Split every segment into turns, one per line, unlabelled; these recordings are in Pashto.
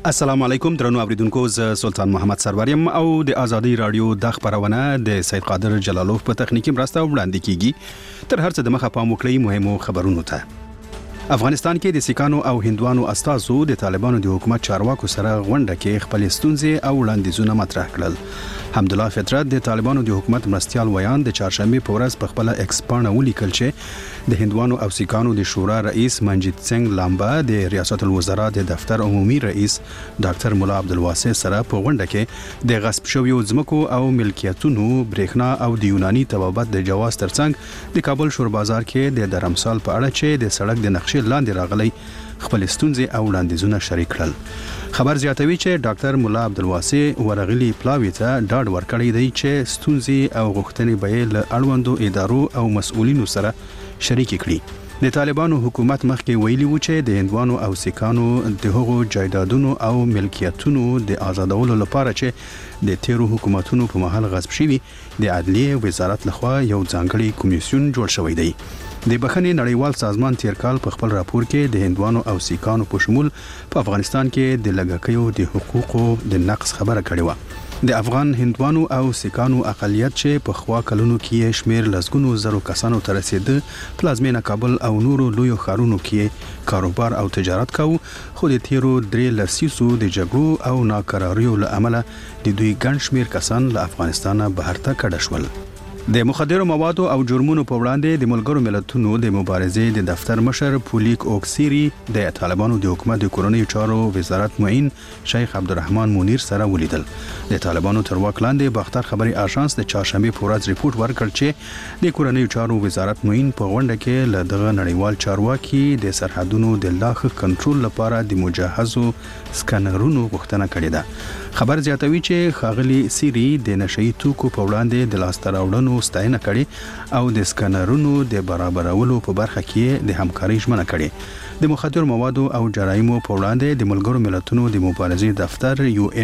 السلام علیکم درنو اوریدونکو، ز سلطان محمد سروریم او د ازادي رادیو د خبرونه د سید قادر جلالوف په تخنیکی مرسته وړاندې کیږي. تر هر څه د مخه پام وکړئ مهمو خبرونو ته. افغانستان کې د سیکانو او هندوانو استازو د طالبانو د حکومت چارواکو سره غونډه کې خپل ستونزې او وړاندیزونه مطرح کړل. حمدالله فطرت د طالبانو د حکومت مرستيال ویان د چهارشنبه په ورځ په خپل ایکس پاڼه ولیکل چې د هندوانو او سیکانو د شورا رئیس منجیت سنگ لامبا د ریاست الوزرا د دفتر عمومي رئیس ډاکټر مولا عبدالواسع سره په غونډه کې د غصب شویو ځمکو او ملکیتونو برېښنا او د یوناني طبابت د جواز ترڅنګ د کابل شور بازار کې د درمسال په اړه چې د سړک د نقشې لاندې راغلي خپل ستونزې او وړاندیزونه شریک کړل. خبر زیاتوي چې ډاکټر مولا عبدالواسع ورغلي پلاوی ته ډاډ ورکړی دی چې ستونزې او غوښتنې به له اړوندو ادارو او مسؤلینو سره شریک کړي. د طالبانو حکومت مخکې ویلي و چې د هندوانو او سیکانو د هغو جایدادونو او ملکیتونو د آزادولو لپاره چې د تیرو حکومتونو په مهال غصب شوي د عدلیه وزارت لخوا یو ځانګړی کمیسیون جوړ شوی دی. د بخښنې نړیوال سازمان تیر کال په خپل راپور کې د هندوانو او سیکانو په شمول په افغانستان کې د لږکیو د حقوقو د نقص خبره کړې و. د افغان هندوانو او سیکانو اقلیت چې په خوا کلونو کې شمیر لسګونو زرو کسانو ته رسیده پلازمینه کابل او نورو لویو ښارونو کې کاروبار او تجارت کاوه، خو د تیرو 3 لسیزو د جګړو او ناکراریو له امله د دوی ګڼ شمیر کسان له افغانستان بهر ته کډه شول. د مخدرو موادو او جرمونو په وړاندې د ملګرو ملتونو د مبارزې د دفتر مشر پولیک اوکسيري د طالبانو د حکومت د کورنیو چارو وزارت معین شیخ عبدالرحمن منیر سره ولیدل. د طالبانو تر واک لاندې باختر خبري آژانس د چهارشنبه په ورځ ریپورت ورکړ چې د کورنیو چارو وزارت معین په غونډه کې له دغه نړیوال چارواکي د سرحدونو د لاخ کنټرول لپاره د مجهزو سکانرونو غوښتنه کړې ده. خبر زیاتوي چې خاغلی سيري د نشئی توکو په وړاندې د لاس تراوړنو ستاینه کړي او د سکانرونو د برابرولو په برخه کې د همکارۍ ژمنه کړي. د مخدر موادو او جرایمو په وړاندې د ملګرو ملتونو د مبارزې دفتر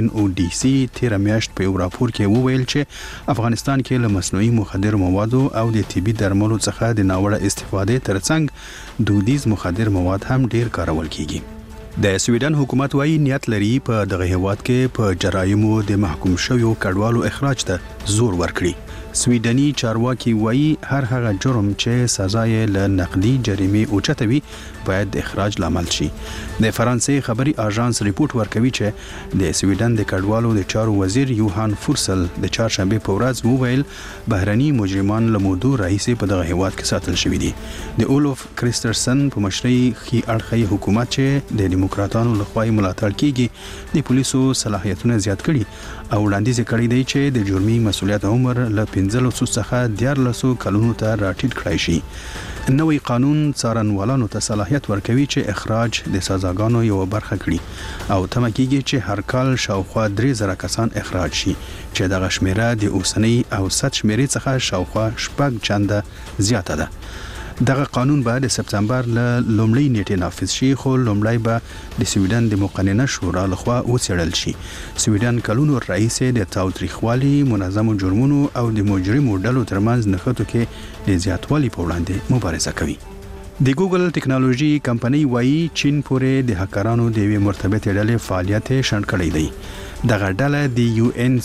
UNODC تیر میاشت په یو راپور کې وویل چې افغانستان کې له مصنوعي مخدر موادو او د طبي درملو څخه د ناوړه استفادې ترڅنګ دودیز مخدر مواد هم ډیر کارول کیږي. د سویډن حکومت وايي نیت لري په دغه هیواد کې په جرایمو د محکوم شویو کډوالو اخراج ته زور ورکړي. سویډني چارواکي وايي هر هغه جرم چې سزا یې له نقدي جریمې اوچته وي باید د اخراج لامل شي. د فرانسې خبري آژانس ریپورت ورکوي چې د سویډن د کډوالو د چارو وزیر یوهان فورسل د چهارشنبه په ورځ وویل بهرني مجرمان له مودو راهیسې په دغه هیواد کې ساتل شوي دي. د اولوف کریسترسن په مشرۍ خي اړخي حکومت چې د دیموکراتانو لخوا ملاتړ کیږي د پولیسو صلاحیتونه زیات کړي او وړاندیز کړی دی چې د جرمي مسؤلیت عمر له 15 څخه 14 کلونو ته راټیټ کړای شي. نوې قانون څارنوالانو ته صلاحیت ورکوي چې اخراج د سزاګانو یو برخه کړي او تمه کیږي چې هر کال شاوخوا 3000 کسان اخراج شي چې دغه شمیره د اوسنۍ او ست شمیرې څخه شاوخوا 6 چنده زیاته ده. دغه قانون به د سپتمبر له لومړۍ نیټې نافذ شي، خو لومړی به د سویډن د مقننه شورا لخوا وڅېړل شي. سویډن کلونو راهیسې د تاوتریخوالي، منظمو جرمونو او د مجرمو ډلو ترمنځ نښتو کې د زیاتوالي په وړاندې مبارزه کوي. د ګوګل ټیکنالوژي کمپنۍ وايي چین پورې د هکرانو د یوې مرتبطې ډلې فعالیت شنډ کړی دی. دغه ډله د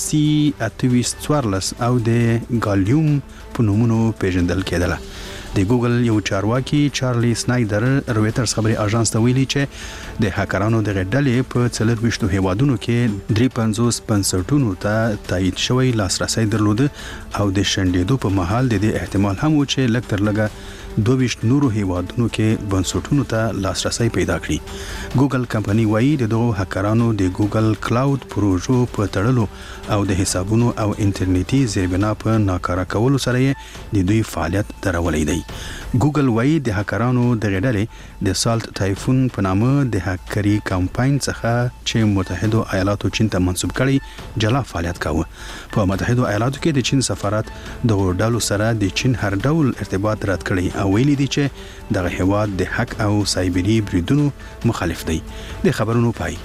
UNC 2814 او د ګالیوم په نومونو پیژندل کېدله. د ګوګل یو چارواکي چارلی سنایدر رويټرز خبري آژانس ته ویلي چې د هکرانو د غډلې په 24 هیوادونو کې 53 بنسټونو ته تایید شوی لاسرسي درلود او د شنډېدو په محل د دې احتمال هم و چې لږ تر لږه 22 نورو هیوادونو کې بنسټونو ته لاسرسي پیدا کړي. ګوګل کمپنۍ وايي د دغو هکرانو د ګوګل کلاود پروژو په تړلو او د حسابونو او انټرنیټي زیربنا په ناکاره کولو سره د دوی فعالیت درولې دی. ګوګل وايي د هکرانو د غډلې د سالت تایفون په نامه د هکري کمپاین څخه چې متحده ایالاتو چین ته منسوب کړي جلا فعالیت کاوه. په متحده ایالاتو کې د چین سفارت د ډالو سره د چین هر ډول ارتباط رد کړي او ویلي دي چې دغه هیواد د حق او سایبری بریدونو مخالف دی. د خبرونو پای.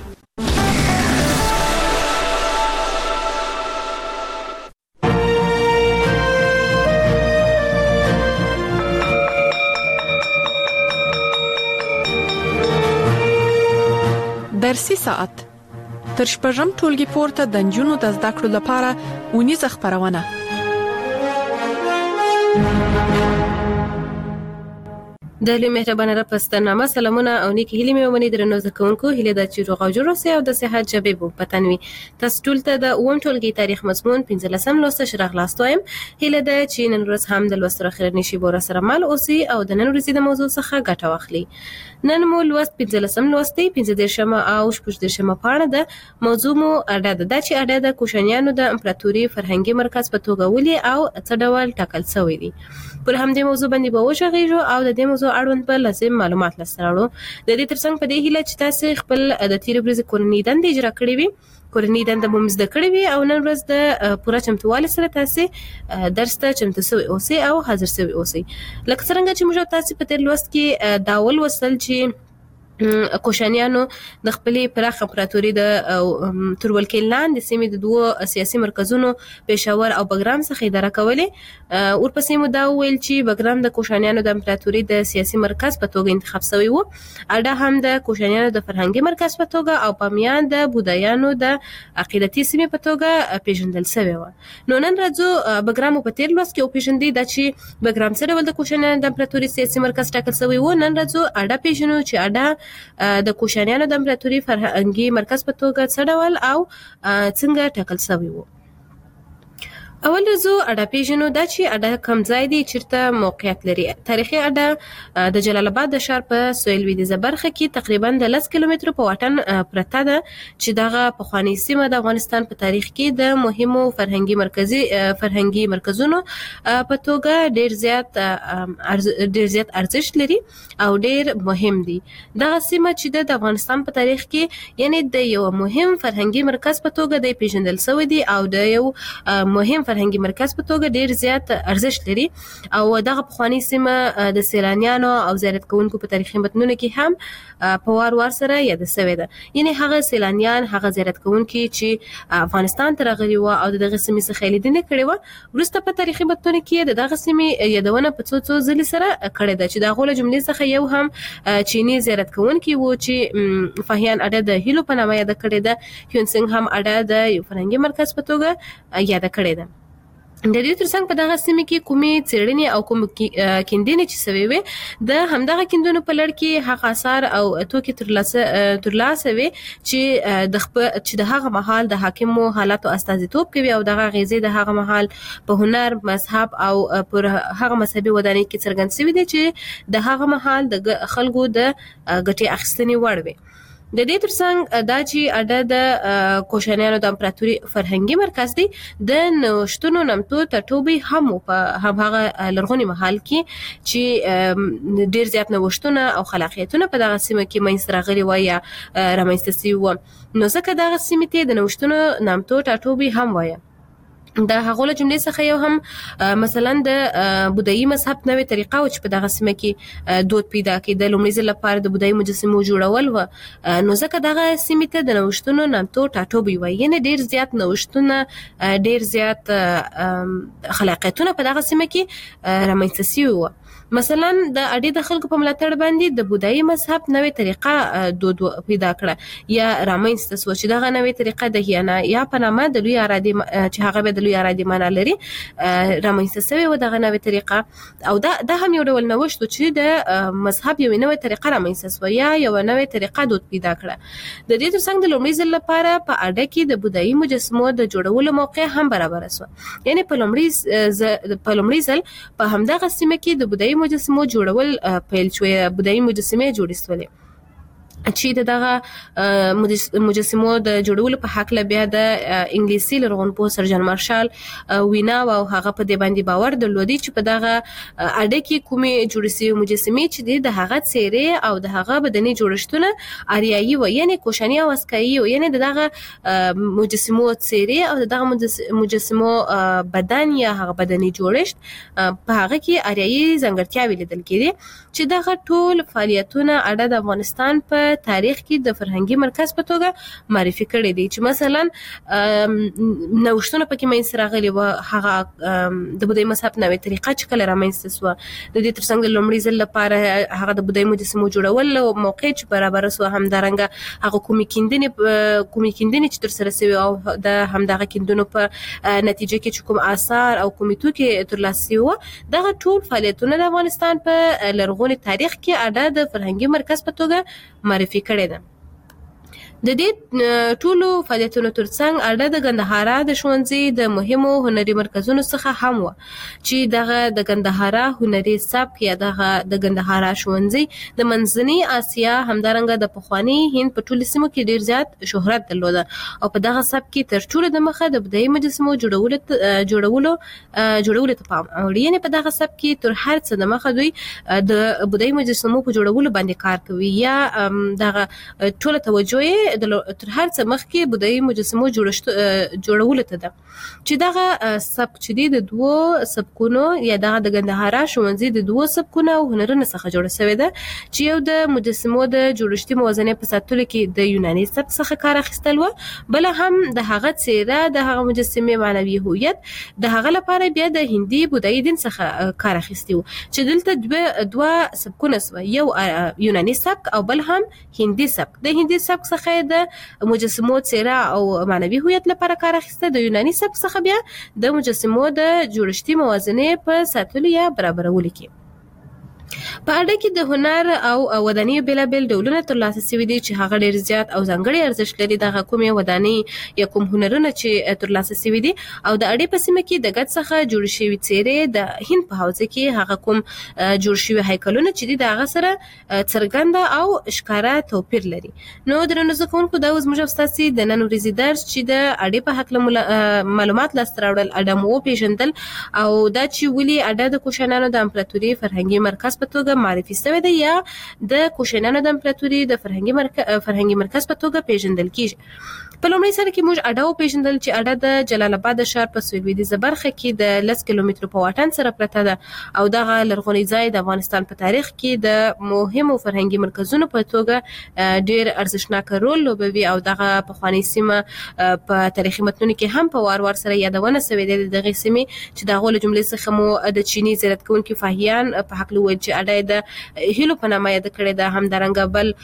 درسي ساعت تر شپږم ټولګي پورته د نجونو د زده کړو لپاره اونیزه خپرونه.
د لوی مهربانه رب ستنامه سلامونه او نیکی هیلې مې ومني درنو زده کوونکو هیله ده چې روغ او جوړ اوسئ او د صحت ژبې مو پتن وي. تاسو ټول ته د اووم ټولګي تاریخ مضمون 15 لوست شرح لاست وایم. هیله ده چې نن ورځ هم د لوست اخرنی شی بور سره مل اوسئ او د نن ورځې د موضوع څخه ګټه واخلئ. نن مو لوست 15 لوستي 15 او 16 پاڼه ده. موضوع مو اډه ده چې اډه د کوشانیانو د امپراتوري فرهنګي مرکز په توګه ولي او څه ډول ټاکل شوی دی. پر همدې موضوع باندې به وشغېږو او د دې موضوع اړوند به لازم معلومات لسراړو. د دې ترڅنګ په دې هیله چې تاسو خپل د تیر ورځې کورنۍ دندې اجرا کړې وي، کورنۍ دنده مو زده کړې وي او نن ورځ د پوره چمتووالي سره تاسو درس ته چمتو شوي اوسئ او حاضر شوي اوسئ. لکه څنګه چې موږ تاسو په تیر لوست کې داول وصل چې کوشانیانو د خپلې پراخ امپراتوري د ترولکې لاندې سیمې د دوه سیاسي مرکزونو پېښور او بګرام څخه اداره کولې. ورپسې مو دا وویل چې بګرام د کوشانیانو د امپراتوري د سیاسي مرکز په توګه انتخاب شوی و، اډه هم د کوشانیانو د فرهنګي مرکز په توګه او بامیان د بودایانو د عقیدتي سیمې په توګه پیژندل شوی و. نو نن راځو بګرام په تیر لوست کې وپېژندې دا چې بګرام څه ډول د کوشانیانو د امپراتوري سیاسي مرکز ټاکل شوی و. نن راځو اډه پیژنو چې اډه د کوشانیانو د امپراتوري فرهنګي مرکز په توګه څه ډول او څنګه ټاکل شوی و. اول رزو اډه پیژنو دا چې اډه کوم ځای دی چیرته موقعیت لري. تاریخي اډه د جلال آباد د ښار په سویل لویدیځه برخه کې تقریبا د 10 کیلومترو په واټن پرته ده چې دغه پخوانی سیمه د افغانستان په تاریخ کې د مهمو فرهنګي مرکزونو په توګه ډیر زیات ارزښت لري او ډیر مهم دي. دغه سیمه چې د افغانستان په تاریخ کې یعنی د یو مهم فرهنګي مرکز په توګه د پیژندل شوی دی او د یو مهم فرهنګي مرکز په توګه ډیر زیات ارزښت لري او دغه پخوانی سیمه د سیلانیانو او زیارت کوونکو په تاریخي متنونو کې هم په وار سره یاد شوی ده. یعنی هغه سیلانیان، هغه زیارت کوونکي چې افغانستان ته راغلي و او دغه سیمې څخه لیدنه کړې و، وروسته په تاریخي متنونو کې دغه سیمې یادونه په څو ځلې سره کړې ده چې د هغه جملې څخه یو هم چینی زیارت کوونکي و چې فاهیان اډه د هیلو په نامه یاد کړې ده. هیونسنګ هم اډه د یو فرهنګي مرکز په توګه یاد کړې ده. د دې ترڅنګ په دغه سیمه کې کومې څېړنې او کوم کیندنې چې سوي وي د همدغه کیندونو په لړ کې هغه آثار او توکي ترلاسه وي چې د هغه مهال د حاکمو حالاتو استازیتوب کوي او دغه غیزې د هغه مهال په هنر، مذهب او پر هغه مذهبي ودانۍ کې څرګند شوي دي چې د هغه مهال د خلکو د ګټې اخیستنې وړ وي. د دې ترڅنګ دا چې اډه د کوشانیانو د امپراتوري فرهنګي مرکز دی د نوښتونو نامتو ټاټوبی هم په هغه لرغوني محل کې چې ډیر زیات نوښتونه او خلاقیتونه په دغه سیمه کې منځته راغلي وای یا رامنځته شوي و، نو ځکه دغه سیمې ته د نوښتونو نامتو ټاټوبی هم وایي. د هغه له جملې څخه یو هم مثلا د بودایي مذهب نوې طریقه او چې په دغه سیمه کې دود پیدا کېده. لومړي ځل لپاره د بودایي مجسمو جوړول و، نو ځکه دغه سیمې ته د نوښتونو نامتو ټاټوبی وایي. یعنې ډیر زیات نوښتونه، ډیر زیات خلاقیتونه په دغه سیمه کې رامنځته شوي و. مثلا د اډې د خلکو په ملاتړ باندې د بودایي مذهب نوې طریقه دود پیدا کړه یا رامنځته شوه چې دغه نوې طریقه د هیانا یا په نامه د لوی ارادي چې هغه به د لوی ارادي معنا لري رامنځته شوې و دغه نوې طریقه. او دا هم یو ډول نوښت چې د مذهب یو نوې طریقه رامنځته شوه یا یو نوې طریقه دود پیدا کړه. د دې ترڅنګ د لومړي ځل لپاره په اډه کې د بودایي مجسمو د جوړولو موقع هم برابر شوه. یعنی په لومړي ځل په همدغه سیمه کې د بودایي مجسمو جوړول پیل شوی. بودایي مجسمې جوړې شولې چې دغه مجسمو د جوړولو په حق له بیا د انګلیسي لرغونپوه سر جان مارشال وینا او هغه په دې باندې باور درلودي چې په دغه اډه کې کومې جوړې شوې مجسمې چې د هغه څېرې او د هغه بدني جوړښتونه اریایي و، یعنی کوشاني او اسکایي و، یعنی دغه مجسمو څېرې او دغه مجسمو بدن یا هغه بدني جوړښت په هغه کې اریایي ځانګړتیاوې لیدل کېدې چې دغه ټول فعالیتونه اډه د افغانستان په تاریخ کې د فرهنګي مرکز په توګه معرفي کړی دی چې مثلا نوښتونه پکې منځ راغلي و هغه د بودایي مذهب نوې طریقه چې کله رامنځته شوه د دې ترڅنګ د لومړي ځل لپاره هغه د بودایي مجسمو جوړول او موقع چې برابر شو همدارنګه هغه کومې کیندنې چې تر سره شوي او د همدغه کیندنو په نتیجه کې چې کوم آثار او کومې توکي ترلاسه شوي دغه ټول فعالیتونه د افغانستان په لرغوني تاریخ کې اډه د فرهنګي مرکز په توګه معرفي کړې ده. د دې ټولو فعالیتونو ترڅنګ اډه د ګندهارا د ښوونځي د مهمو هنري مرکزونو څخه هم و چې دغه د ګندهارا هنري سبک یا دغه د ګندهارا ښوونځي د منځنۍ اسیا همدارنګه د پخواني هند په ټولو سیمو کې ډیر زیات شهرت درلوده او په دغه سبک کې تر ټولو د مخه د بودایي مجسمو جوړولو ته پام اړوي. یعنې په دغه سبک کې تر هر څه د مخه دوی د بودایي مجسمو په جوړولو باندې کار کوي یا دغه ټول توجه تر هر څه مخکې بودایي مجسمو جوړولو ته ده چې دغه سبک چې دی د دوو سبکونو یا دغه د ګندهارا ښوونځي د دوو سبکونو او هنرونو څخه جوړه شوې ده چې یو د مجسمو د جوړښتي موازنې په ساتلو کې د یوناني سبک څخه کار اخیستل و بل هم د هغه څیره د هغه مجسمې معنوي هویت د هغه لپاره بیا د هندي بودایي دین څخه کار اخیستی و چې دلته دوه سبکونه سوه یو یوناني سبک او بل هم هندي سبک. د هندي سبک څخه د مجسمو څیره او معنوي هویت لپاره کار اخیسته د یوناني سبک څخه بیا د مجسمو د جوړښتي موازنې په ساتلو یا برابرولو کې. په اډه کې د هنر او ودانیو بیلابیل ډولونه ترلاسه شوي دي چې هغه ډیر زیات او ځانګړي ارزښت لري. دغه کومې ودانۍ یا کوم هنرونه چې ترلاسه شوي دي او د اډې په سیمه کې د ګچ څخه جوړ شوي څیرې د هند په حوزه کې هغه کوم جوړ شوي هیکلونه چې دي د هغه سره څرګنده او ښکاره توپیر لري. نو درنو زده کوونکو دا اوس موږ ستاسې د نن ورځې درس چې د اډې په هکله معلومات لاسته راوړل اډه مو وپېژندل او دا چې ولې اډه د کوشانیانو د امپراتورۍ فرهنګي مرکز په توګه معرفي شوی دی یا د کوشانیانو د امپراتورۍ د فرهنګي مرکز په توګه پیژندل کیږي. په لومړي سر کې موږ اډه وپېژندل چې اډه د جلال آباد ښار په سویلویدیځه برخه کې د 10 کیلومترو په واټن سره پرته ده او دغه لرغونی ځای د افغانستان په تاریخ کې د مهمو فرهنګي مرکزونو په توګه ډیر ارزښتناک رول لوبوي او دغه پخوانۍ سیمه په تاریخي متنونو کې هم په وار سره یادونه شوې ده. دغه سیمې چې دغه له جملې څخه مو د چینی زیارت کوونکي فاهیان په حق لوي چې اډه د هیلو په نامه یاد کړې ده. همدارنګه بل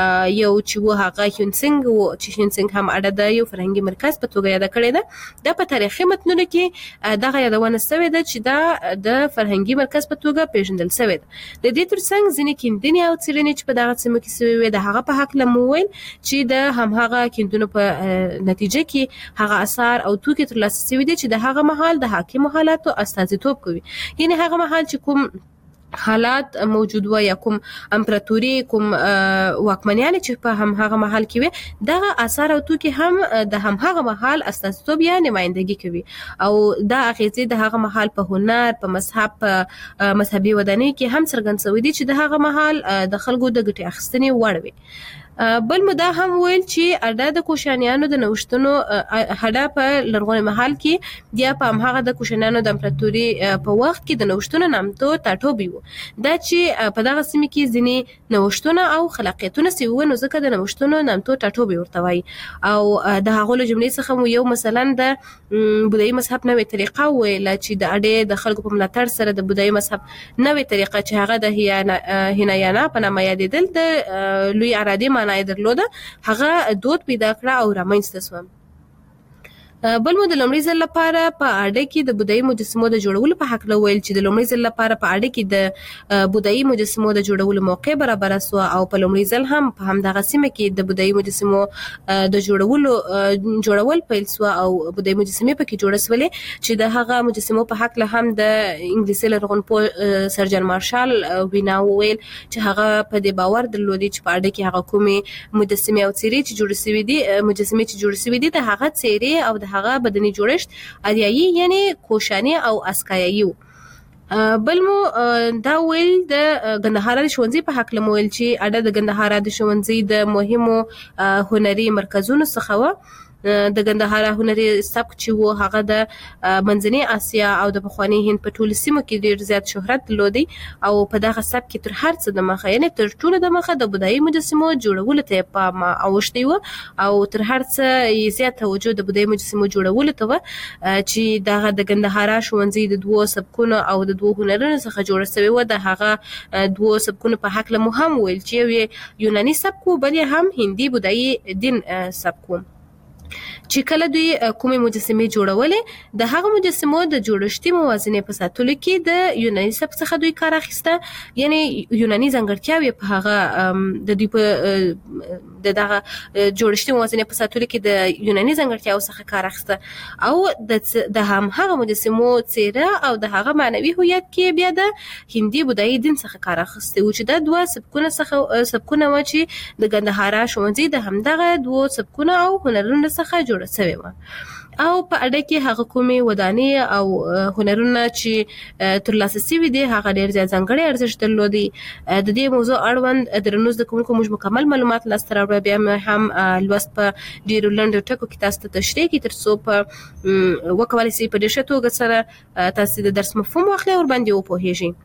یو چې و هغه هیونسنګ و چې هیونسنګ هم اډه د یو فرهنګي مرکز په توګه یاد کړې ده. د په تاریخي متنونو کې دغه یادونه شوې ده چې دا د فرهنګي مرکز په توګه پیژندل شوې ده. د دې ترڅنګ ځینې کیندنې او څیړنې چې په دغه سیمه کې شوې وې د هغه په حق مو ویل چې د همهغه کیندنو په نتیجه کې هغه آثار او توکي ترلاسه شوي دي چې د هغه مهال د حاکمو حالاتو استازیتوب کوي. یعنې هغه مهال چې کوم حالات موجود و یا کوم امپراتوري کوم واکمنیان چې په همهغه محل کې وي دغه آثار او توکي هم د همهغه محل استازیتوب یا نمائندګي کوي او دا اغیزې د هغه محل په هنر په مذهب په مذهبي ودانۍ کې هم څرګند شوی دي چې د هغه محل د خلکو د ګټې اخیستنې وړ وي. بل مو دا هم ویل چې اډه د کوشانیانو د نوښتونو هډه په لرغوني محل کې یا په همهغه د کوشانیانو د امپراتورۍ په وخت کې د نوښتونو نامتو ټاټوبی و. دا چې په دغه سیمه کې ځینې نوښتونه او خلاقیتونه شوي وو نو ځکه د نوښتونو نامتو ټاټوبی ورته وایي او د هغو له جملې څخه مو یو مثلا د بودایي مذهب نوې طریقه وویله چې د اډې د خلکو په ملاتړ سره د بودایي مذهب نوې طریقه چې هغه د هینایانا په نامه یادېدل د لوی ارادې معنی درلوده هغه دود پیدا کړه او رامنځته شوه. بل مو د لومړي ځل لپاره په اډه کې د بودایي مجسمو د جوړولو په حق ویل چې د لومړي ځل لپاره په اډه کې د بودایي مجسمو د جوړولو موقع برابر شوه او په لومړي ځل هم په همدغه سیمه کې د بودایي مجسمو د جوړول پیل شوه او بودایي مجسمې پکې جوړه شولې چې د هغه مجسمو په حق هم د انګلیسي لرغونپوه سر جان مارشال وینا وویل چې هغه په دې باور درلودي چې په اډه کې هغه کومې مجسمې او څیرې چې جوړې شوي دي د هغه څیرې او د هغه بدني جوړښت اریایي یعنی کوشاني او اسکایي. بل مو دا ویل د ګندهارا د ښوونځي په حق مو ویل چې اډه د ګندهارا د ښوونځي د مهمو هنري مرکزونو څخه و د ګندهارا هنري سبک چې وو هغه د منځنۍ اسیا او د پخوانی هند په ټولو سیمو کې ډیر زیات شهرت درلودي او په دغه سبک کې تر هر څه د مخه یعنی تر ټولو د مخه د بودایي مجسمو جوړولو ته پام اوښتي وو او تر هر څه زیات توجه د بودایي مجسمو جوړولو ته چې دغه د ګندهارا ښوونځي د دوو سبکونو او د دوو هنرونو څخه جوړ شوی و د هغه دوو سبکونو په حق له مهم ویل چې یوناني سبک بل هم هندي بودایي دین سبک چې کله دوی کومې مجسمې جوړولې د هغه مجسمو د جوړښتي موازنې په ساتلو کې د یوناني سبک څخه دوی کار اخیسته یعنی یوناني ځانګړتیاوې په هغه د دوی په دغه جوړښتي موازنې په ساتلو کې د یوناني ځانګړتیاو څخه کار اخیسته او د هغه مجسمو څیره او د هغه معنوي هویت کې بیا د هندي بودایي دین څخه کار اخیسته و چې د دوه سبکونه و چې د ګندهارا ښوونځي د همدغه دوه سبکونه او هنرونو څخه جوړ شوی و او په اړه کې هغه کومې ودانې او هنرونه چې ترلاسه شوي دي هغه ډېر زیات ځانګړی ارزښت درلودي د دې موضوع اړوند درنو زده کوونکو موږ مکمل معلومات لاسته راوړو بیا هم لوست په ډېرو لنډو ټکو کې تاسو ته تشریح کړي تر څو په وکولی شي په ډېر ښه توګه سره تاسو د درس مفهوم واخلئ او ورباندې وپوهیږئ.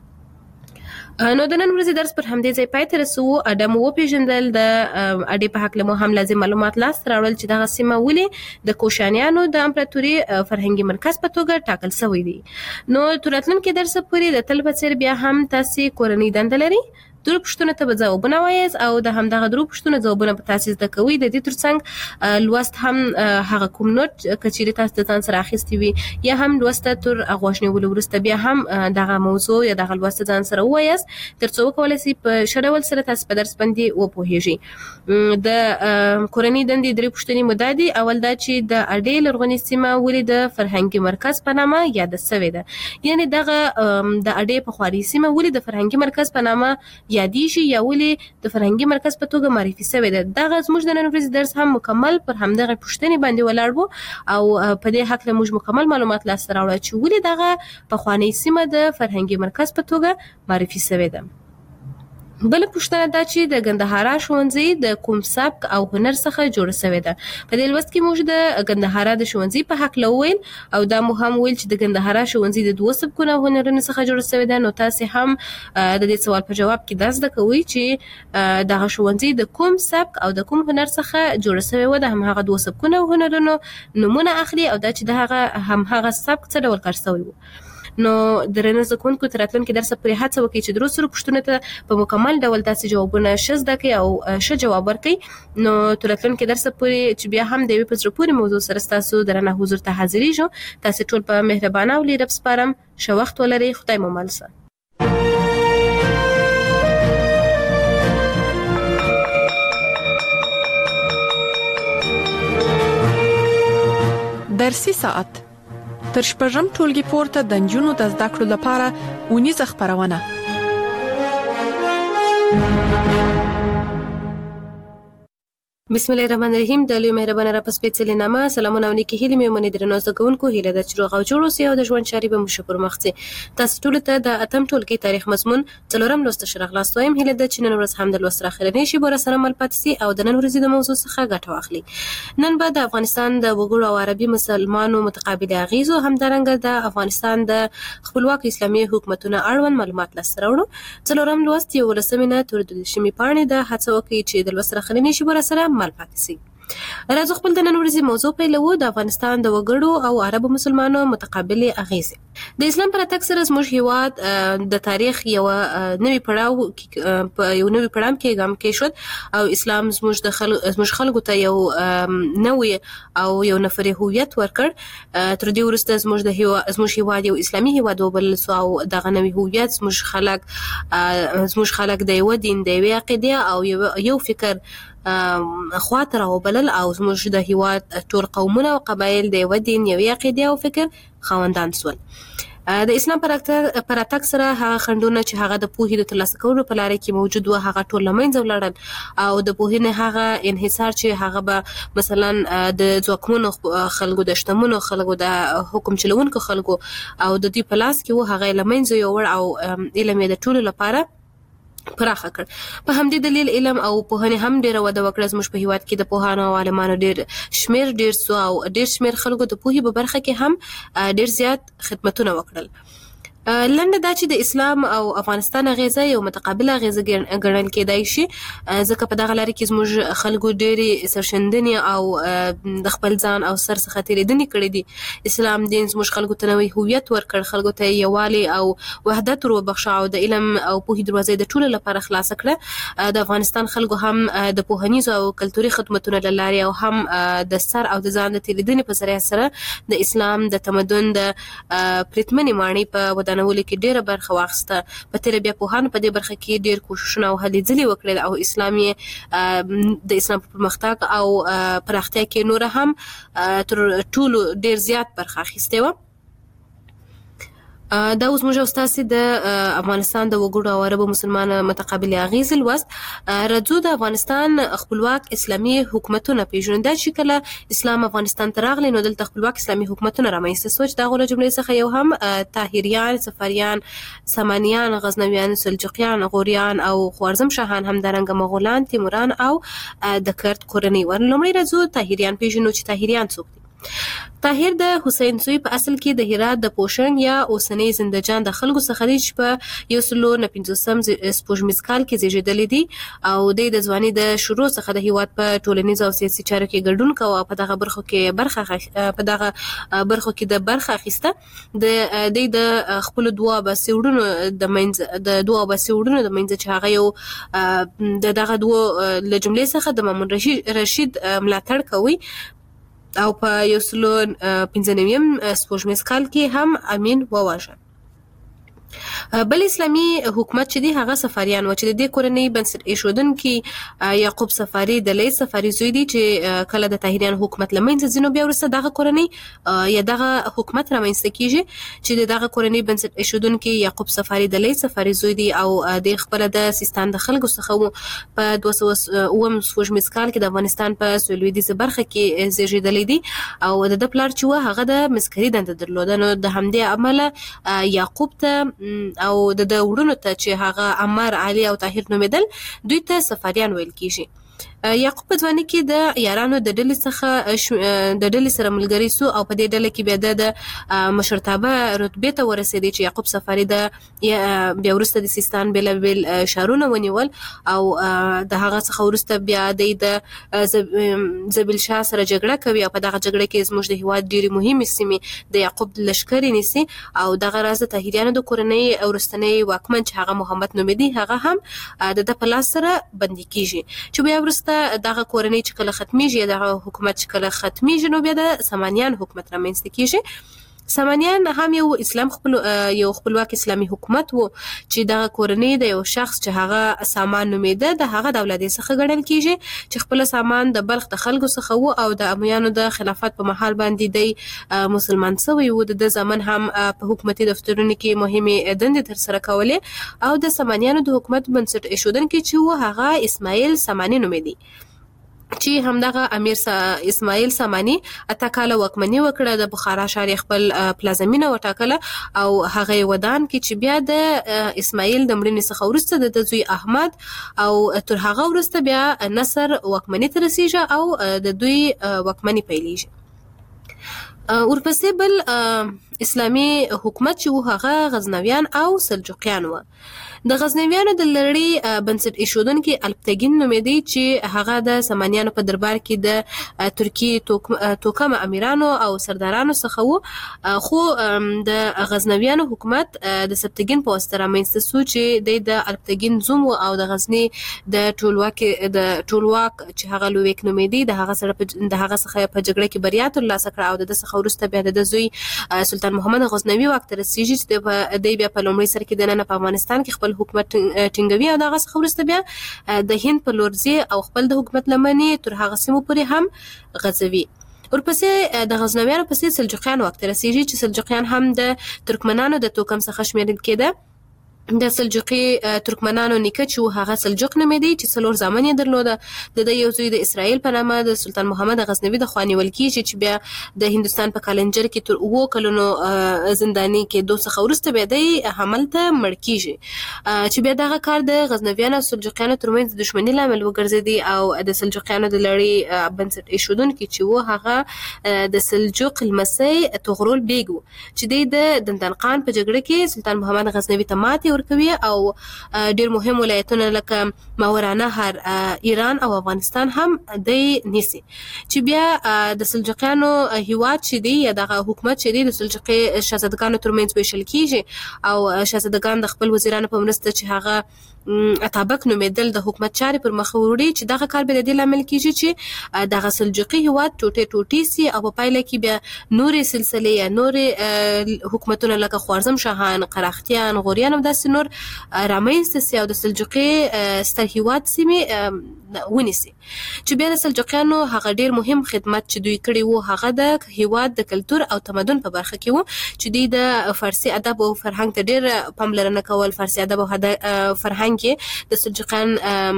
نو د نن ورځې درس پر همدې ځای پای ته رسوو. اډه مو وپېژندل د اډې په هکله مو هم لازم معلومات لاسته راوړل چې دغه سیمه ولې د کوشانیانو د امپراتوري فرهنګي مرکز په توګه ټاکل شوی دی. نو تر راتلونکي درس پورې د تل په څېر بیا هم تاسې کورنۍ دنده لري درو پوښتنو ته به ځوابونه وایاست او د همدغه درو پوښتنو ځوابونه به تاسې زده کوئ. د دې ترڅنګ لوست هم هغه کوم نوټ که چیرې تاسو د ځان سره اخیستی وي یا هم لوسته تر غوږ نیولو وروسته بیا هم دغه موضوع یا دغه لوست ځان سره ووایاست تر څو وکولی شئ په ښه ډول سره تاسو په درس باندې وپوهیږئ. د کورنۍ دندې درې پوښتنې مو دا دي. اول دا چې د اډې لرغونې سیمه ولې د فرهنګي مرکز په نامه یاده شوې ده یعنې دغه د اډې پخوانۍ سیمه ولې د فرهنګي مرکز په نامه یادیږي یا ولې د فرهنګي مرکز په توګه معرفي شوی ده. دغه زموږ د نن ورځې درس هم مکمل پر همدغه پوښتنې باندې ولاړ و او په دې هکله موږ مکمل معلومات لاسته راوړل چې ولې دغه پخوانۍ سیمه د فرهنګي مرکز په توګه معرفي شوې ده. بل پوښتنه دا چې د ګندهارا ښوونځي د کوم سبک او هنر څخه جوړ شوی ده. په دې لوست کې موږ د ګندهارا د ښوونځي په هکله وویل او دا مو هم ویل چې د ګندهارا ښوونځي د دوه سبکونو او هنرونو څخه جوړ شوی ده. نو تاسې هم د دې سوال په جواب کې دا زده کوئ چې دغه ښوونځي د کوم سبک او د کوم هنر څخه جوړ شوی و د همهغه دوه سبکونو او هنرونو نومونه اخلي او دا چې د هغه همهغه سبک څه ډول کار شوی و. نو درنو زده کوونکو تر راتلونکي درس پورې هڅه وکړئ چې درو سرو پوښتنو ته په مکمل ډول تاسې جوابونه ښه زده کړئ او ښه جواب ورکړئ. نو تر راتلونکي درس پورې چې بیا هم د یوې په زړه پورې موضوع سره ستاسو درنه حضور ته حاضرېږو. تاسې ټول په مهربانه او لیرب سپارم. ښه وخت ولرئ. خدای مو مل شه.
درسي ساعت تر شپږم ټولګي پورته د نجونو د زده کړو لپاره اونیزه خپرونه.
بسم الله الرحمن الرحیم. د لوی مهربانه را پسپېڅلې نامه سلامونه او نیکې هیلې مې ومنئ. درنو زده کوونکو هیله ده چې روغ او جوړ اوسئ او د ژوند چارې به مو ښه پرمخ ځي. تاسو ټولو ته د اتم ټولګي تاریخ مضمون څلورم لوست ښه راغلاست وایم. هیله ده چې نن ورځ هم د لوست راخرنۍ شي به راسره مل پاتې سي او د نن ورځې د موضوع څخه ګټه واخلي. نن به د افغانستان د وګړو او عربي مسلمانو متقابل اغیزو همدارنګه د افغانستان د خپلواک اسلامي حکومتونو اړوند معلومات لاسته راوړو. څلورم لوست 11مې نه تر 12مې پاڼې د هڅه وکړئ چې د لوست راخرنۍ شي به راسره مل پاتې سي. راځو خپل د نن ورځې موضوع پیلوو. د افغانستان د وګړو او عربو مسلمانانو متقابلې اغیزې. د اسلام پر راتګ سره زموږ هیواد د تاریخ یو نوی پړاو کې ګام کې شد او اسلام زموږ خلکو ته یو نوی او یو نفري هویت ورکړ. تر دې وروسته زموږ هیواد یو اسلامي هیواد وبلل سو او دغه نوی هویت زموږ خلک د یو دین د یوې عقیدې او یو فکر خواته راوبلل او زموږ د هیواد ټول قومونه او قبایل د یو دین یوې عقیدې او فکر خاوندان سول. د اسلام پر راتګ سره هغه خنډونه چې هغه د پوهې د ترلاسه کولو په لاره کې موجود و هغه ټول له منځه ولاړل او د پوهې نه هغه انحصار چې هغه به مثلا د ځواکمنو خلکو د شتمنو خلکو د حکم چلوونکو خلکو او د دوی په لاس کې و هغه له منځه یوړ او علم یې د ټولو لپاره پراخه کړ. په همدې دلیل علم او پوهنې هم ډیره وده وکړه. زموږ په هیواد کې د پوهانو او عالمانو ډیر شمیر او ډیر شمیر خلکو د پوهې په برخه کې هم ډیر زیات خدمتونه وکړل. لنډه دا چې د اسلام او افغانستان اغیزه یو متقابله اغیزه ګڼل کېدای شي، ځکه په دغه لارې کې زموږ خلکو ډېرې سرښندنې او د خپل ځان او سر څخه تېرېدنې کړې دي. اسلام دین زموږ خلکو ته نوی هویت ورکړ، خلکو ته یووالی او وحدت وروبخښه او د علم او پوهې دروازې د ټولو لپاره خلاصه کړه. د افغانستان خلکو هم د پوهنیزو او کلتوري خدمتونو له لارې او هم د سر او د ځان د تېرېدنې په ذریعه سره د اسلام د تمدن د پرتمنې ماڼۍ په ودانولو کې ډیره برخه واخیسته. په تېره بیا پوهانو په دې برخه کې ډیر کوششونه او هلې ځلې وکړل او د اسلام په پرمختګ او پراختیا کې نور هم تر ټولو ډیر زیات برخه اخیستې وه. دا اوس موږ او ستاسې د افغانستان د وګړو او عربو مسلمانو متقابلې اغیزې لوست. راځو د افغانستان خپلواک اسلامي حکومتونه پیژنو. دا چې کله اسلام افغانستان ته راغلی نو دلته خپلواک اسلامي حکومتونه رامنځته سوه، چې د هغو له جملې څخه یو هم طاهریان، صفاریان، سامانیان، غزنویان، سلجوقیان، غوریان او خوارزم شاهان، همدارنګه مغولان، تیموران او د کرد کورنۍ ور. لومړی راځو طاهریان پیژنو چې طاهریان څوک دي. طاهر د حسین سوی په اصل کې د هرات د پوشنګ یا اوسنۍ زندجان د خلکو څخه دی چې په 1950 سپوږمیز کال کې زیږېدلی دی او د ځوانۍ د شروع څخه د هیواد په ټولنیز او سیاسي چارو کې ګډون کوه او په دغه برخو کې د برخه اخیسته. د خپل دوه اباسي وروڼو د منځ چې هغه یو د دغه دوه له جملې څخه د مامون رشید ملاتړ کوي او په 1995 سپوږمیز کال کې هم امین وواژه. بل اسلامي حکومت چې دی هغه صفاریان و، چې د دې کورنۍ بنسټ ایښودونکي یعقوب صفاري د لوی صفاري زوی دی، چې کله د طاهریان حکومت له منځه ځي نو بیا وروسته دغه کورنۍ یا دغه حکومت رامنځته کیږي چې د دغه کورنۍ بنسټ ایښودونکي یعقوب صفاري د لوی صفاري زوی دی او د خپله د سیستان د خلکو څخه په 209 سپوږمیز کال کې د افغانستان په سویلویدیځه برخه کې زیږېدلی دی او د ده پلار چې و هغه د مسکري دنده درلوده. نو د همدې امله یعقوب ته او د وړونو ته چې هغه عمر، علي او طاهر نومېدل، دوی ته صفاریان ویل کیږي. یعقوب په ځوانۍ کې د یارانو د ډلې سره ملګری سو او په دې ډله کې بیا د مشرتابه رتبې ته ورسېدی چې یعقوب صفاري بیا وروسته د سیستان بېلابېل ښارونه ونیول او د هغه څخه وروسته بیا د زبیل شاه سره جګړه کوي او په دغه جګړه کې زموږ د هېواد ډېرې مهمې سیمې د یعقوب لښکرې نیسي او دغه راز د طاهریانو د کورنۍ وروستنی واکمن چې هغه محمد نومېدی هغه هم د ده په لاس سره بندي کیږي. چې بیا وروسته دغه کورنۍ چې کله ختمیږي یا دغه حکومت چې کله ختمیږي نو بیا د سامانیان حکومت رامنځته کیږي. سامانیان هم یو خپلواک اسلامي حکومت و چې دغه کورنۍ د یو شخص چې هغه سامان نومېده د هغه د اولادې څخه ګڼل کیږي چې خپل سامان د بلخ د خلکو څخه و او د امویانو د خلافت په مهال باندې دی مسلمان شوی و. د زمن هم په حکومتي دفترونو کې مهمې دندې ترسره کولې او د سامانیانو د حکومت بنسټ ایښودونکی چې و هغه اسماعیل ساماني نومېدی، چې همدغه امیر اسماعیل ساماني اته کاله واکمني وکړه. د بخارا ښار خپل پلازمینه وټاکله او هغه ودان کې چې بیا د اسماعیل د مړینې څخه وروسته د زوی احمد او تر هغه وروسته بیا نصر واکمني ته رسیږي او د دوی واکمني پیلېږي. ورپسې بل اسلامي حکومت چې و هغه غزنویان او سلجوقیان و. د غزنویانو د لړۍ بنسټ ایښودونکي الپتګین نومېدی چې هغه د سامانیانو په دربار کې د ترکي توکم امیرانو او سردارانو څخه و، خو د غزنویانو حکومت د سبتګین په واسطه رامنځته سو چې د الپتګین زوم و او د غزني د ټولواک چې هغه لویک نومېدی د هغه څخه په جګړه کې بریا ترلاسه کړه او د ده څخه وروسته بیا د زوی سلطان محمد غزنوي واک ته رسیږي چې دی بیا په لومړي سر کې دننه په افغانستان کې خپل حکومت ټینګوي او دغه څخه وروسته بیا د هند په لور ځي او خپل د حکومت لمنې تر هغه سیمو پورې هم غځوي. ورپسې د غزنویانو پسې سلجوقیان واک ته رسیږي چې سلجوقیان هم د ترکمنانو د توکم څخه شمیرل کېده د سلجوقي ترکمنانو نیکه چې هغه سلجوق نومېدی چې 4 زامن یې درلوده. د یو زوی د اسرائیل په نامه د سلطان محمد غزنوي د خوا نیول کیږي چې بیا د هندستان په کالنجر کې تر 7 کلونو زنداني کې 2 څخه وروسته بیا د حمل ته مړ کیږي چې بیا دغه کار د غزنویانو او سلجوقیانو ترمنځ د دښمنۍ لامل وګرځېدی او د سلجوقیانو د لړۍ بنسټ ایښودونکي چې و هغه د سلجوق لمسی طغرل بیګ و چې د دندان خان په جګړه کې سلطان محمد غزنوي ته ماتې ورکوي او ډیر مهم ولایتونه لکه ماورانهر، ایران او افغانستان هم د نیسي چې بیا د سلجوقیانو هیواد چې دی یا دغه حکومت چې دی د سلجوقي شاهزادګانو ترمنځ ویشل کیږي او شاهزادګان د خپل وزیرانو په مرسته چې هغه اتابک نومېدل د حکومت چارې پر مخ وړي چې دغه کار به د دې لامل کیږي چې دغه سلجوقي هیواد ټوټې سي او په پایله کې بیا نورې سلسلې یا نورې حکومتونه لکه خوارزم شاهان، قراختیان، غوریان او داسې نور رامنځته سي او د سلجوقي ستر هیواد سیمې ونیسي چې بیا د سلجوقیانو هغه ډیر مهم خدمت چې دوی کړی وو هغه د هیواد د کلتور او تمدن په برخه کې وو چې دوی د فارسي ادب او فرهنګ ته ډیر پاملرنه کول. فارسي ادب او فرهنګ کې د سلجوقیان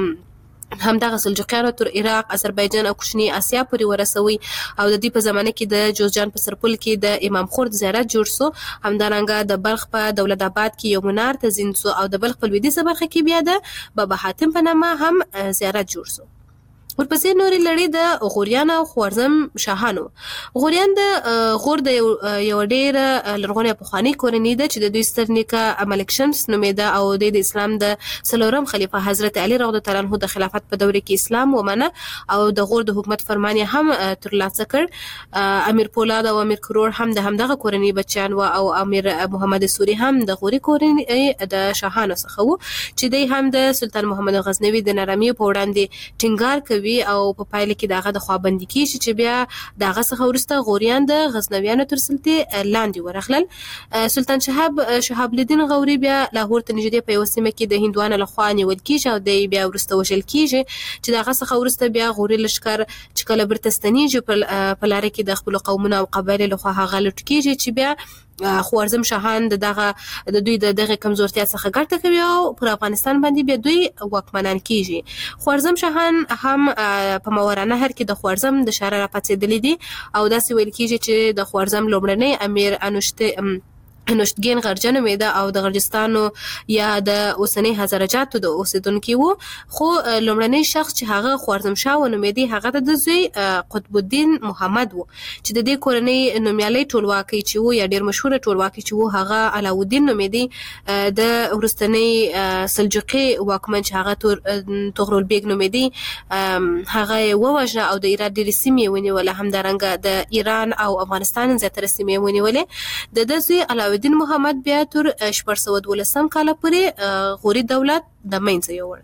همدغه سلجوقیانو تر عراق، آذربایجان او کوچنی آسیا پورې ورسوي او د دې په زمانه کې د جوزجان په سرپل کې د امام خورد زیارت جوړ سو. همدارنګه د بلخ په دولت آباد کې یو منار تزین سو او د بلخ په لویدیځه برخه کې بیا د بابا حاتم په نامه هم زیارت جوړ سو. ورپسې نورې لړۍ د غوریان او خوارزم شاهانو. غوریان د غور د یو ډېر لرغونې پخوانۍ کورنۍ ده چې د دوی ستر نیکه ملک شمس نومېده او د اسلام د 4م خلیفه حضرت علي رضی الله عنه د خلافت په دوره کې اسلام ومنه او د غور د حکومت فرمان یې هم ترلاسه کړ. امیر پولاد او امیر کرور هم د همدغه کورنۍ بچیان و او امیر محمد سوري هم د غوري کورنۍ د شاهانو څخه و چې دوی هم د سلطان محمد غزنوي د نرمۍ په وړاندې ټینګار کوي او په پایله کې دغه د خوابندي کیږي چې بیا دغه څخه ورسته غوریان د غزنویانو تر سلطې لاندې ورغلل. سلطان شهاب الدین غوري بیا لاهور ته نږدې په یو سیمه کې د هندوانو لخوا نیول کیږي او د بیا ورسته وژل کیږي چې دغه څخه ورسته بیا غوري لشکر چې کله برته ستنیږي په لاره کې د خپل قومونو او قبایلو لخوا هغه لټ کیږي چې بیا خوارزم شاهان د دوی دغه کمزورتیا څخه ګټه کوي او پر افغانستان باندې بیا دوی واکمنان کیږي. خوارزم شاهان هم په ماورانهر کې د خوارزم د شهر راپاتېدلي دي او داسې ویل کیږي چې د خوارزم لومړنی امیر انوشتګین غرجه نومېده او د غرجستانو یا د اوسنۍ هزارجاتو د اوسیدونکي وو خو لومړنی شخص چې هغه خوارزم شاه ونومېدی هغه د زوی قطب الدین محمد وو چې د دې کورنۍ نومیالۍ ټولواکۍ چې وو یا ډیر مشهوره ټولواکۍ چې وو هغه علاؤالدین نومېدی. د وروستنۍ سلجوقي واکمن چې هغه طغرل بیګ نومېدی هغه یې ووژنه او د ایران ډېرې سیمې ونیولې. همدارنګه د ایران او افغانستان زیاتره سیمې ونیولې. د زوی علاؤالدین محمد بیا تر 1412 کال پورې غوري دولت د منځه یووړ.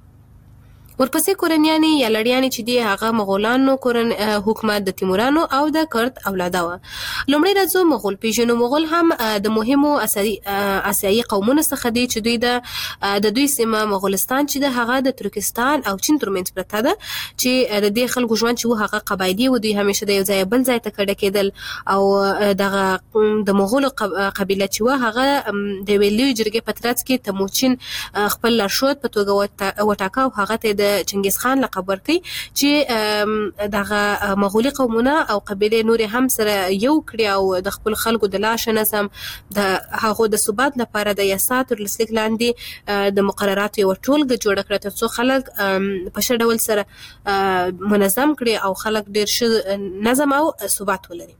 ورپسې کورنیانې یا لړیانې چې دی هغه مغولانو حکومت د تیمورانو او د کرد اولاده و. لومړی راځو مغول پیژنو. مغول هم د مهمو آسیایي قومونو څخه دي چې دوی د دوی سیمه مغولستان چې د هغه د ترکستان او چین ترمنځ پرته ده چې د دې خلکو ژوند چې هغه قبایلی و. دوی همیشه د یو ځای بل ځای ته کډه کېدل او دغه د مغول قبیله چې و هغه د ویلي جرګې په ترڅ کې تموچین خپل لارښود په توګه وټاکه او هغه ته د چنګیز خان لقب ورکړي چې دغه مغولي قومونه او قبیلې نورې هم سره یو کړي او د خپل خلکو د لاش نظم د هغو د ثبات لپاره د یاسات تر لسلیک لاندې د مقرراتو یو ټولګه جوړه کړه تر څو خلک په ښه ډول سره منظم کړي او خلک ډیر ښه نظم او ثبات ولري.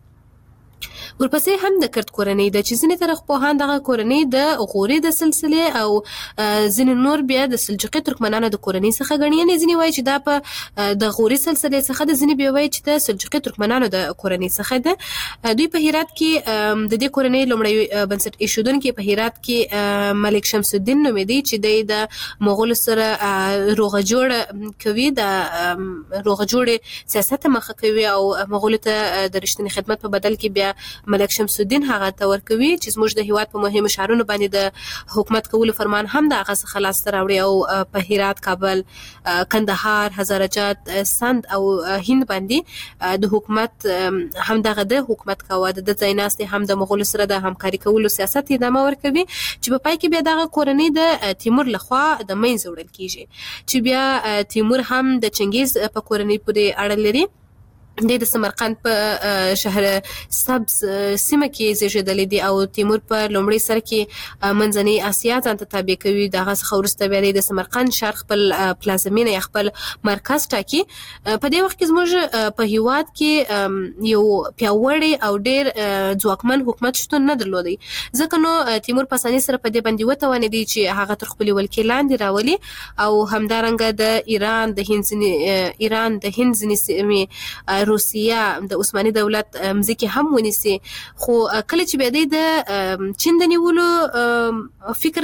ورپسې هم د کرد کورنۍ د چې ځینې تاریخپوهان دغه کورنۍ د غوري د سلسلې او ځینې نور بیا د سلجوقي ترکمنانو د کورنۍ څخه ګڼي. یعنې ځینې وایي چې دا په د غوري سلسلې څخه ده، ځینې بیا وایي چې د سلجوقي ترکمنانو د کورنۍ څخه ده. دوی په هرات کې د دې کورنۍ لومړی بنسټ ایښودونکی په هرات کې ملک شمس الدین نومېدی چې دی د مغولو سره روغه جوړه کوي، د روغه جوړې سیاست مخه کوي او مغولو ته د رښتینې خدمت په بدل کې بیا ملک شمس الدین هغه ته ورکوي چې زموږ د هیواد په مهمو ښارونو باندې د حکومت کولو فرمان هم د هغه څخه لاسته راوړي او په هرات، کابل، کندهار، هزارجات، سند او هند باندې د حکومت هم دغه حکومت کاوه. د ځایناستي هم د مغولو سره د همکاري کولو سیاست ادامه ورکوي چې په پای کې بیا دغه کورنۍ د تیمور لخوا د منځه وړل کیږي چې بیا تیمور هم د چنګیز په کورنۍ پورې اړه لري. د سمرقند په شهر سبز سیمه کې زیږیدلی دی او تیمور په لومړي سر کې منځنۍ اسیا ځان ته تابع کوي. دغه څخه وروسته بیا د سمرقند ښار خپل پلازمینه یا خپل مرکز ټاکي. په دې وخت کې زموږ په هیواد کې یو پیاوړی او ډیر ځواکمن حکومت شتون نه درلودی، ځکه نو تیمور په اسانۍ سره په دې باندې وتوانېدی چې هغه تر خپلې ولکې لاندې راولي او همدارنګه د ایران د هند ځینې سیمې، روسیه، د عثماني دولت مځکې هم ونیسي. خو کله چې بیا د چین د نیولو فکر